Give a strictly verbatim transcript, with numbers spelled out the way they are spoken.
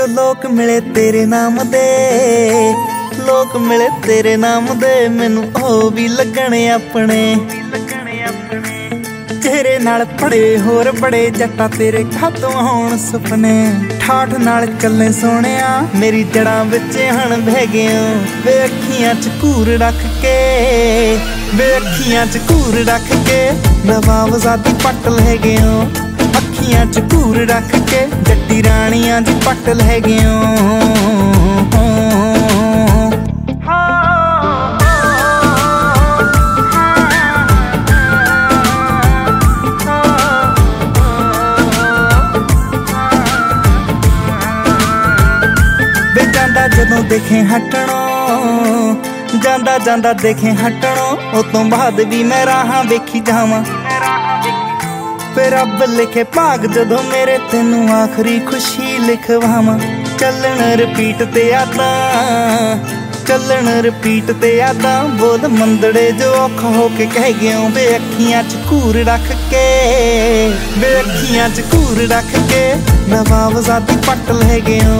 लोक मिले तेरे नाम दे, लोक मिले तेरे नाम दे, मैनू ओ भी लगने अपने। तेरे नाल पड़े होर बड़े जट्टा तेरे खातों होण सुपने। ठाठ नाल चले सोहणिया मेरी जड़ां विच हण बह गया। वे अखियां च घूर रख के, वे अखियां च घूर रख के नवाब ज़ादी पट ले गया। अखियां च घूर रख के जट्टी राणियां दी पट ले गया। जांदा जदों देखे हटणों, जांदा जांदा देखे हटणों, उस तो बाद भी मैं राहां वेखी जावां। फिर रब लिखे भाग जदों मेरे तेनू आखरी खुशी लिखवावां। चलन रिपीट ते यादां, चलन रिपीट ते यादां, बोल मंदड़े जो औखा होके कह गया। वे अखियां च घूर रख के, वे अखियां च घूर रख के नवाब ज़ादी पट ले गया।